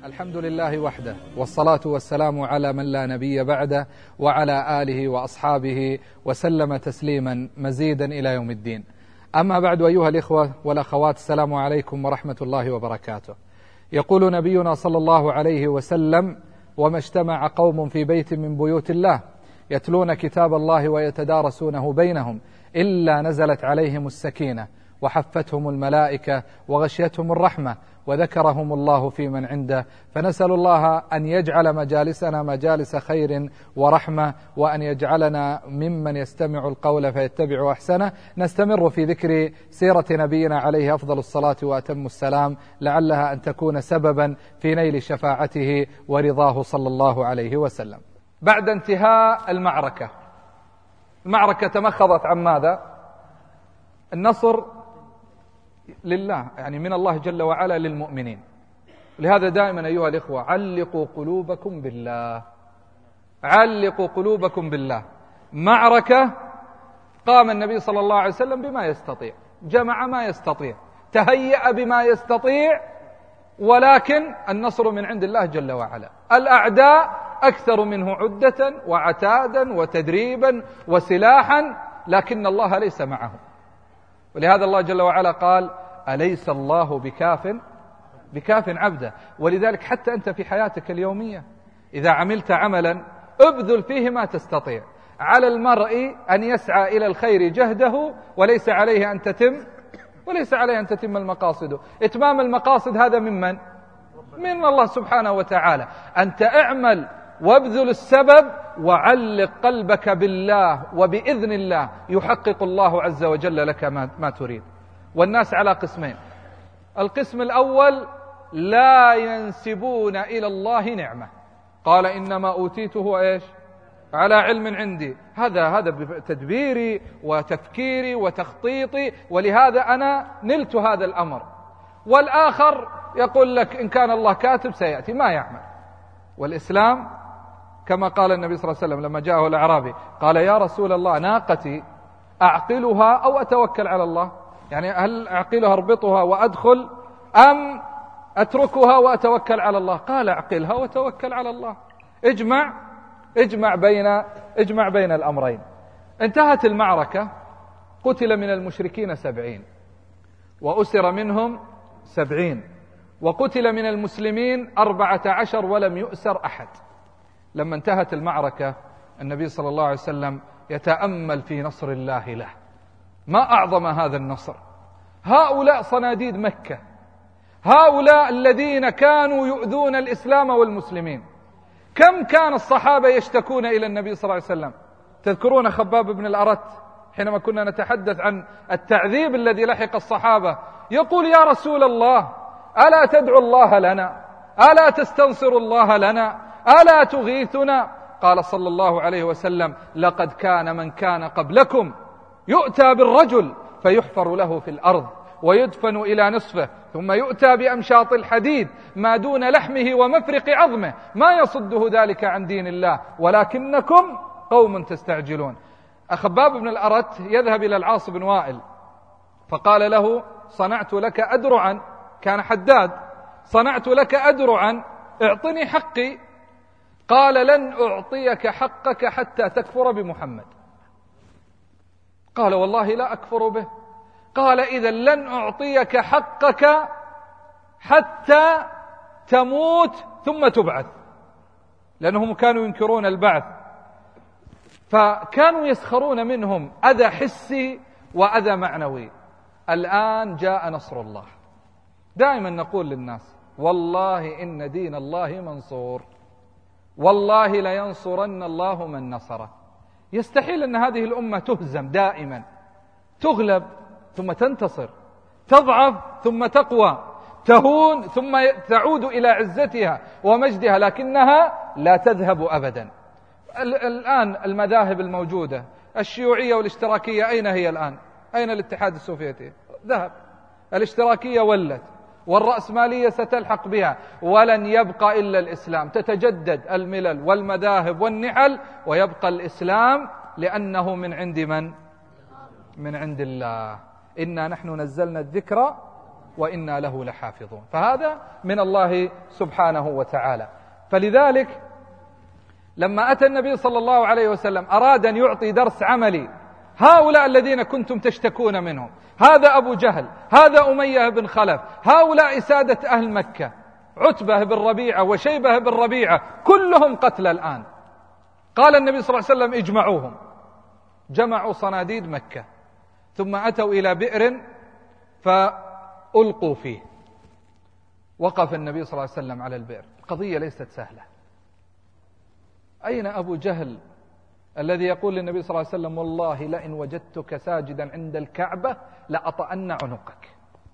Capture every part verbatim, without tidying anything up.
الحمد لله وحده، والصلاة والسلام على من لا نبي بعده، وعلى آله وأصحابه وسلم تسليما مزيدا إلى يوم الدين. أما بعد، أيها الإخوة والأخوات، السلام عليكم ورحمة الله وبركاته. يقول نبينا صلى الله عليه وسلم: وما اجتمع قوم في بيت من بيوت الله يتلون كتاب الله ويتدارسونه بينهم إلا نزلت عليهم السكينة وحفتهم الملائكة وغشيتهم الرحمة وذكرهم الله في من عنده. فنسأل الله أن يجعل مجالسنا مجالس خير ورحمة، وأن يجعلنا ممن يستمع القول فيتبع أحسنه. نستمر في ذكر سيرة نبينا عليه أفضل الصلاة وأتم السلام، لعلها أن تكون سببا في نيل شفاعته ورضاه صلى الله عليه وسلم. بعد انتهاء المعركة، المعركة تمخضت عن ماذا؟ النصر لله، يعني من الله جل وعلا للمؤمنين. لهذا دائما أيها الإخوة علقوا قلوبكم بالله، علقوا قلوبكم بالله. معركة قام النبي صلى الله عليه وسلم بما يستطيع، جمع ما يستطيع، تهيأ بما يستطيع، ولكن النصر من عند الله جل وعلا. الأعداء أكثر منه عدة وعتادا وتدريبا وسلاحا، لكن الله ليس معهم. ولهذا الله جل وعلا قال: أليس الله بكاف بكاف عبده. ولذلك حتى أنت في حياتك اليومية إذا عملت عملا ابذل فيه ما تستطيع. على المرء أن يسعى إلى الخير جهده، وليس عليه أن تتم وليس عليه أن تتم المقاصد. إتمام المقاصد هذا ممن؟ من الله سبحانه وتعالى. أنت اعمل وابذل السبب، وعلق قلبك بالله، وبإذن الله يحقق الله عز وجل لك ما تريد. والناس على قسمين: القسم الأول لا ينسبون إلى الله نعمة، قال إنما أوتيته إيش؟ على علم عندي. هذا هذا بتدبيري وتفكيري وتخطيطي، ولهذا أنا نلت هذا الأمر. والآخر يقول لك إن كان الله كاتب سيأتي، ما يعمل. والإسلام كما قال النبي صلى الله عليه وسلم لما جاءه الأعرابي قال: يا رسول الله، ناقتي أعقلها أو أتوكل على الله؟ يعني هل أعقلها أربطها وأدخل، أم أتركها وأتوكل على الله؟ قال: أعقلها وتوكل على الله. اجمع اجمع بين اجمع بين الأمرين. انتهت المعركة، قتل من المشركين سبعين، وأسر منهم سبعين، وقتل من المسلمين أربعة عشر ولم يؤسر أحد. لما انتهت المعركة النبي صلى الله عليه وسلم يتأمل في نصر الله له. ما أعظم هذا النصر! هؤلاء صناديد مكة، هؤلاء الذين كانوا يؤذون الإسلام والمسلمين. كم كان الصحابة يشتكون إلى النبي صلى الله عليه وسلم؟ تذكرون خباب بن الأرت حينما كنا نتحدث عن التعذيب الذي لحق الصحابة، يقول: يا رسول الله، ألا تدعو الله لنا؟ ألا تستنصر الله لنا؟ ألا تغيثنا؟ قال صلى الله عليه وسلم: لقد كان من كان قبلكم يؤتى بالرجل فيحفر له في الأرض ويدفن إلى نصفه، ثم يؤتى بأمشاط الحديد ما دون لحمه ومفرق عظمه، ما يصده ذلك عن دين الله، ولكنكم قوم تستعجلون. خباب بن الأرت يذهب إلى العاص بن وائل فقال له: صنعت لك أدرعا، كان حداد، صنعت لك أدرعا، اعطني حقي. قال: لن أعطيك حقك حتى تكفر بمحمد. قال: والله لا أكفر به. قال: إذا لن أعطيك حقك حتى تموت ثم تبعث، لأنهم كانوا ينكرون البعث، فكانوا يسخرون منهم أذى حسي وأذى معنوي. الآن جاء نصر الله. دائما نقول للناس: والله إن دين الله منصور، والله لينصرن الله من نصره. يستحيل أن هذه الأمة تهزم دائما، تغلب ثم تنتصر، تضعف ثم تقوى، تهون ثم تعود إلى عزتها ومجدها، لكنها لا تذهب أبدا. الآن المذاهب الموجودة الشيوعية والاشتراكية أين هي الآن؟ أين الاتحاد السوفيتي؟ ذهب. الاشتراكية ولت، والرأسمالية ستلحق بها، ولن يبقى إلا الإسلام. تتجدد الملل والمذاهب والنحل، ويبقى الإسلام، لأنه من عند من؟ من عند الله. إنا نحن نزلنا الذكر وإنا له لحافظون. فهذا من الله سبحانه وتعالى. فلذلك لما أتى النبي صلى الله عليه وسلم أراد أن يعطي درس عملي هؤلاء الذين كنتم تشتكون منهم، هذا أبو جهل، هذا أمية بن خلف، هؤلاء سادة أهل مكة، عتبة بن ربيعة وشيبة بن ربيعة، كلهم قتلى الآن. قال النبي صلى الله عليه وسلم اجمعوهم. جمعوا صناديد مكة، ثم أتوا إلى بئر فألقوا فيه. وقف النبي صلى الله عليه وسلم على البئر. القضية ليست سهلة. أين أبو جهل الذي يقول للنبي صلى الله عليه وسلم والله لئن وجدتك ساجدا عند الكعبة لأطأن عنقك؟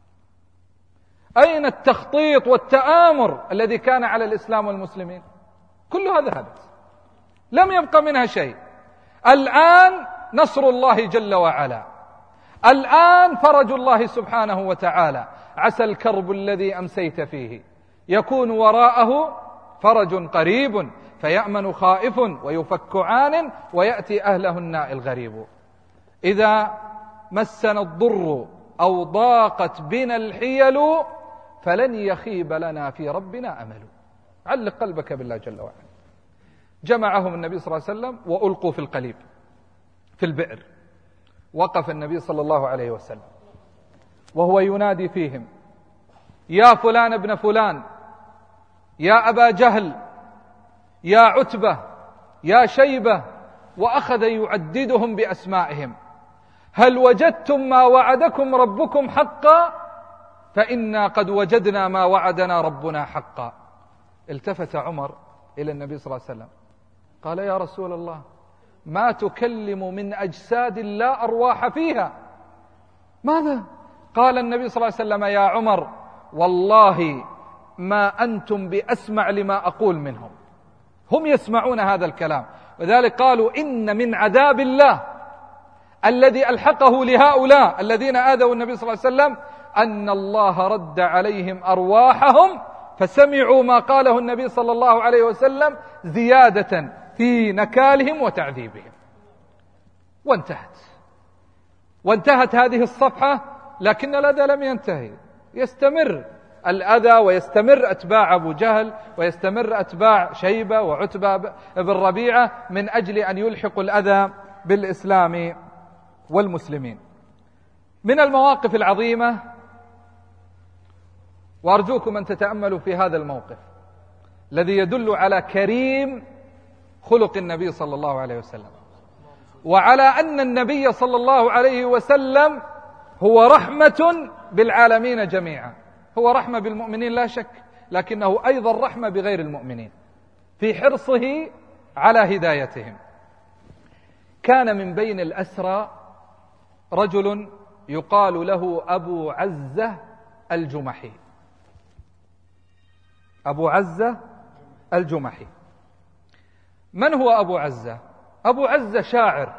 أين التخطيط والتآمر الذي كان على الإسلام والمسلمين؟ كلها ذهبت، لم يبق منها شيء. الآن نصر الله جل وعلا، الآن فرج الله سبحانه وتعالى. عسى الكرب الذي أمسيت فيه يكون وراءه فرج قريب، فيأمن خائف ويفك عان ويأتي أهله الناء الغريب. إذا مسنا الضر أو ضاقت بنا الحيل فلن يخيب لنا في ربنا أمل. علق قلبك بالله جل وعلا. جمعهم النبي صلى الله عليه وسلم وألقوا في القليب في البئر. وقف النبي صلى الله عليه وسلم وهو ينادي فيهم يا فلان ابن فلان، يا أبا جهل، يا عتبة، يا شيبة، وأخذ يعددهم بأسمائهم. هل وجدتم ما وعدكم ربكم حقا؟ فإنا قد وجدنا ما وعدنا ربنا حقا. التفت عمر إلى النبي صلى الله عليه وسلم قال يا رسول الله ما تكلم من أجساد لا أرواح فيها، ماذا؟ قال النبي صلى الله عليه وسلم يا عمر والله ما أنتم بأسمع لما أقول منهم. هم يسمعون هذا الكلام، وذلك قالوا إن من عذاب الله الذي ألحقه لهؤلاء الذين آذوا النبي صلى الله عليه وسلم أن الله رد عليهم أرواحهم فسمعوا ما قاله النبي صلى الله عليه وسلم زيادة في نكالهم وتعذيبهم. وانتهت وانتهت هذه الصفحة، لكن الأذى لم ينتهي، يستمر الأذى ويستمر أتباع أبو جهل ويستمر أتباع شيبة وعتبة بن ربيعة من أجل أن يلحقوا الأذى بالإسلام والمسلمين. من المواقف العظيمة، وأرجوكم أن تتأملوا في هذا الموقف الذي يدل على كريم خلق النبي صلى الله عليه وسلم، وعلى أن النبي صلى الله عليه وسلم هو رحمة بالعالمين جميعا. هو رحمة بالمؤمنين لا شك، لكنه أيضا رحمة بغير المؤمنين في حرصه على هدايتهم. كان من بين الأسرى رجل يقال له أبو عزة الجمحي. أبو عزة الجمحي. من هو أبو عزة؟ أبو عزة شاعر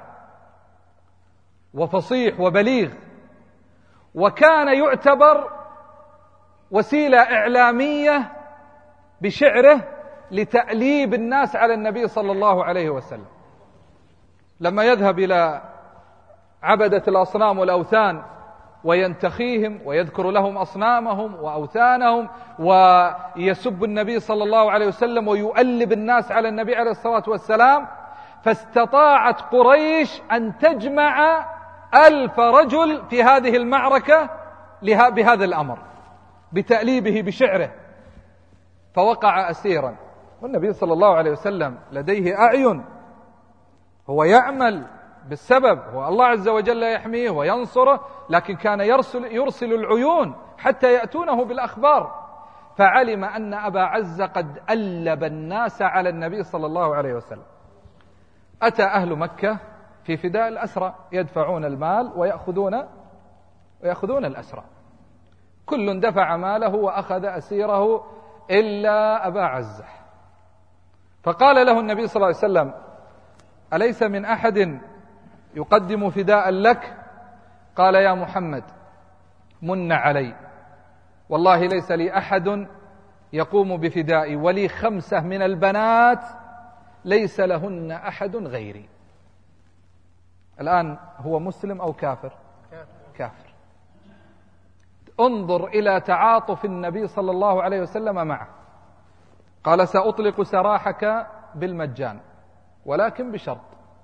وفصيح وبليغ، وكان يعتبر وسيلة إعلامية بشعره لتأليب الناس على النبي صلى الله عليه وسلم. لما يذهب إلى عبدة الأصنام والأوثان وينتخيهم ويذكر لهم أصنامهم وأوثانهم ويسب النبي صلى الله عليه وسلم ويؤلب الناس على النبي عليه الصلاة والسلام، فاستطاعت قريش أن تجمع ألف رجل في هذه المعركة بهذا الأمر، بتأليبه بشعره، فوقع أسيرا. والنبي صلى الله عليه وسلم لديه أعين، هو يعمل بالسبب، هو الله عز وجل يحميه وينصره، لكن كان يرسل, يرسل العيون حتى يأتونه بالأخبار. فعلم أن أبا عزة قد ألب الناس على النبي صلى الله عليه وسلم. أتى أهل مكة في فداء الأسرى، يدفعون المال ويأخذون ويأخذون الأسرى، كل دفع ماله وأخذ أسيره إلا أبا عزة. فقال له النبي صلى الله عليه وسلم أليس من أحد يقدم فداء لك؟ قال يا محمد من علي، والله ليس لي أحد يقوم بفدائي، ولي خمسة من البنات ليس لهن أحد غيري. الآن هو مسلم أو كافر؟ كافر. انظر إلى تعاطف النبي صلى الله عليه وسلم معه. قال سأطلق سراحك بالمجان ولكن بشرط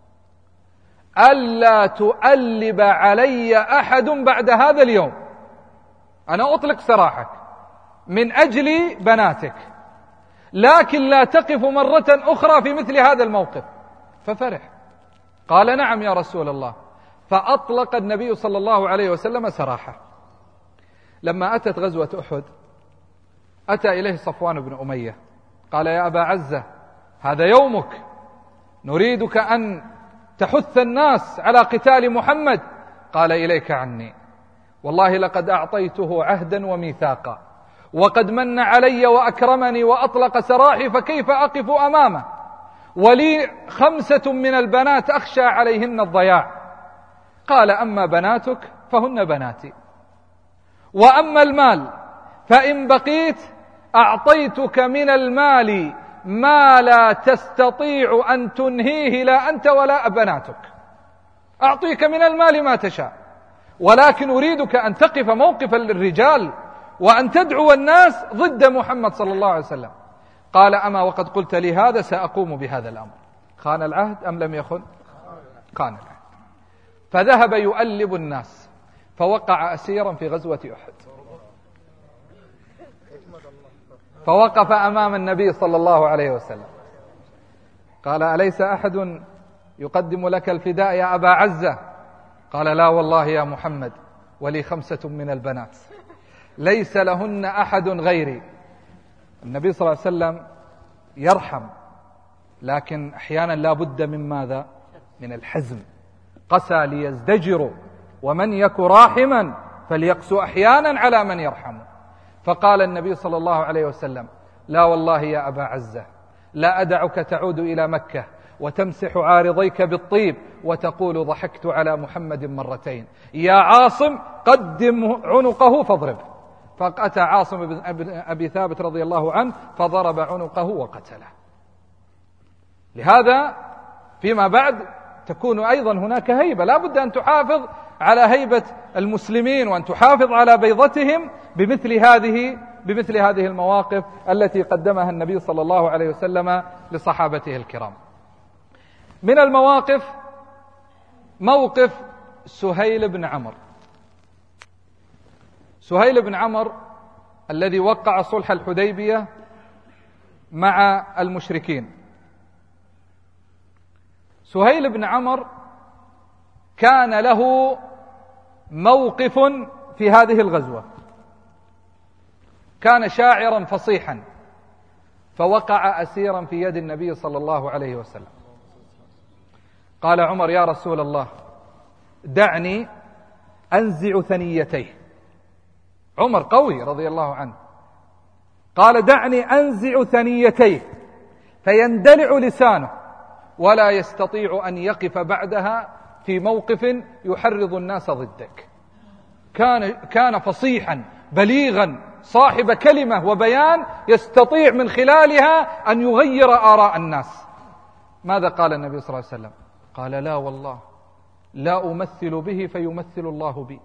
ألا تؤلب علي أحد بعد هذا اليوم. أنا أطلق سراحك من أجل بناتك، لكن لا تقف مرة أخرى في مثل هذا الموقف. ففرح، قال نعم يا رسول الله. فأطلق النبي صلى الله عليه وسلم سراحه. لما أتت غزوة أحد أتى إليه صفوان بن أمية قال يا أبا عزة هذا يومك، نريدك أن تحث الناس على قتال محمد. قال إليك عني، والله لقد أعطيته عهدا وميثاقا، وقد من علي وأكرمني وأطلق سراحي، فكيف أقف أمامه؟ ولي خمسة من البنات أخشى عليهن الضياع. قال أما بناتك فهن بناتي، وأما المال فإن بقيت أعطيتك من المال ما لا تستطيع أن تنهيه لا أنت ولا بناتك. أعطيك من المال ما تشاء، ولكن أريدك أن تقف موقف الرجال وأن تدعو الناس ضد محمد صلى الله عليه وسلم. قال أما وقد قلت لي هذا سأقوم بهذا الأمر. خان العهد أم لم يخن؟ خان العهد. فذهب يؤلب الناس فوقع أسيرا في غزوة أحد، فوقف أمام النبي صلى الله عليه وسلم قال أليس أحد يقدم لك الفداء يا أبا عزة؟ قال لا والله يا محمد، ولي خمسة من البنات ليس لهن أحد غيري. النبي صلى الله عليه وسلم يرحم، لكن أحيانا لا بد من ماذا؟ من الحزم. قسى ليزدجروا ومن يك راحما فليقسو أحيانا على من يرحمه. فقال النبي صلى الله عليه وسلم لا والله يا أبا عزة لا أدعك تعود إلى مكة وتمسح عارضيك بالطيب وتقول ضحكت على محمد مرتين، يا عاصم قدم عنقه فاضرب. فأتى عاصم بن أبي ثابت رضي الله عنه فضرب عنقه وقتله. لهذا فيما بعد تكون أيضا هناك هيبة، لا بد أن تحافظ على هيبة المسلمين وأن تحافظ على بيضتهم بمثل هذه بمثل هذه المواقف التي قدمها النبي صلى الله عليه وسلم لصحابته الكرام. من المواقف موقف سهيل بن عمرو. سهيل بن عمرو الذي وقع صلح الحديبية مع المشركين. سهيل بن عمرو كان له موقف في هذه الغزوة، كان شاعرا فصيحا، فوقع أسيرا في يد النبي صلى الله عليه وسلم. قال عمر يا رسول الله دعني أنزع ثنيتيه. عمر قوي رضي الله عنه، قال دعني أنزع ثنيتيه فيندلع لسانه ولا يستطيع أن يقف بعدها في موقف يحرض الناس ضدك. كان كان فصيحا بليغا صاحب كلمة وبيان يستطيع من خلالها أن يغير آراء الناس. ماذا قال النبي صلى الله عليه وسلم؟ قال لا والله لا أمثل به فيمثل الله بي،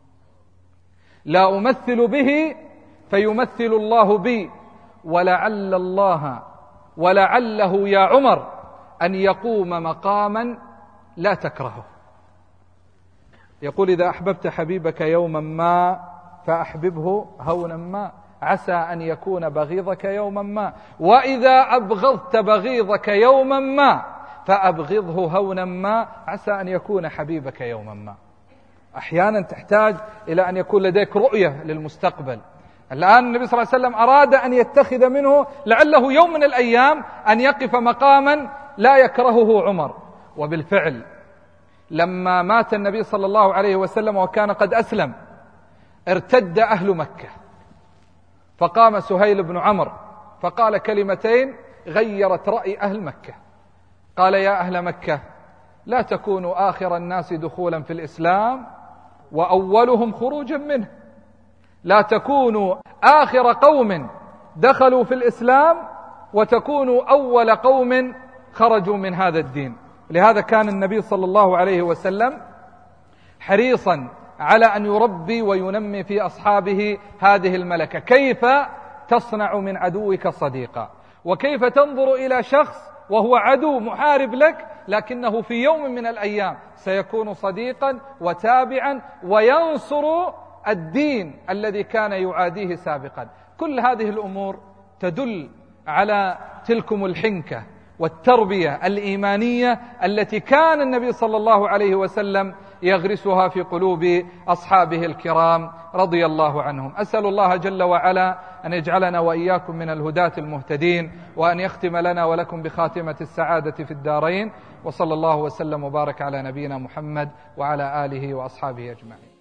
لا أمثل به فيمثل الله بي، ولعل الله ولعله يا عمر أن يقوم مقاما لا تكرهه. يقول إذا أحببت حبيبك يوما ما فأحببه هونا ما، عسى أن يكون بغيضك يوما ما، وإذا أبغضت بغيضك يوما ما فأبغضه هونا ما، عسى أن يكون حبيبك يوما ما. أحيانا تحتاج إلى أن يكون لديك رؤية للمستقبل. الآن النبي صلى الله عليه وسلم أراد أن يتخذ منه لعله يوم من الأيام أن يقف مقاما لا يكرهه عمر. وبالفعل لما مات النبي صلى الله عليه وسلم وكان قد أسلم ارتد أهل مكة، فقام سهيل بن عمرو فقال كلمتين غيرت رأي أهل مكة. قال يا أهل مكة لا تكونوا آخر الناس دخولا في الإسلام وأولهم خروجا منه، لا تكونوا آخر قوم دخلوا في الإسلام وتكونوا أول قوم خرجوا من هذا الدين. لهذا كان النبي صلى الله عليه وسلم حريصا على أن يربي وينمي في أصحابه هذه الملكة. كيف تصنع من عدوك صديقا، وكيف تنظر إلى شخص وهو عدو محارب لك لكنه في يوم من الأيام سيكون صديقا وتابعا وينصر الدين الذي كان يعاديه سابقا. كل هذه الأمور تدل على تلكم الحنكة والتربية الإيمانية التي كان النبي صلى الله عليه وسلم يغرسها في قلوب أصحابه الكرام رضي الله عنهم. أسأل الله جل وعلا أن يجعلنا وإياكم من الهداة المهتدين، وأن يختم لنا ولكم بخاتمة السعادة في الدارين. وصلى الله وسلم وبارك على نبينا محمد وعلى آله وأصحابه أجمعين.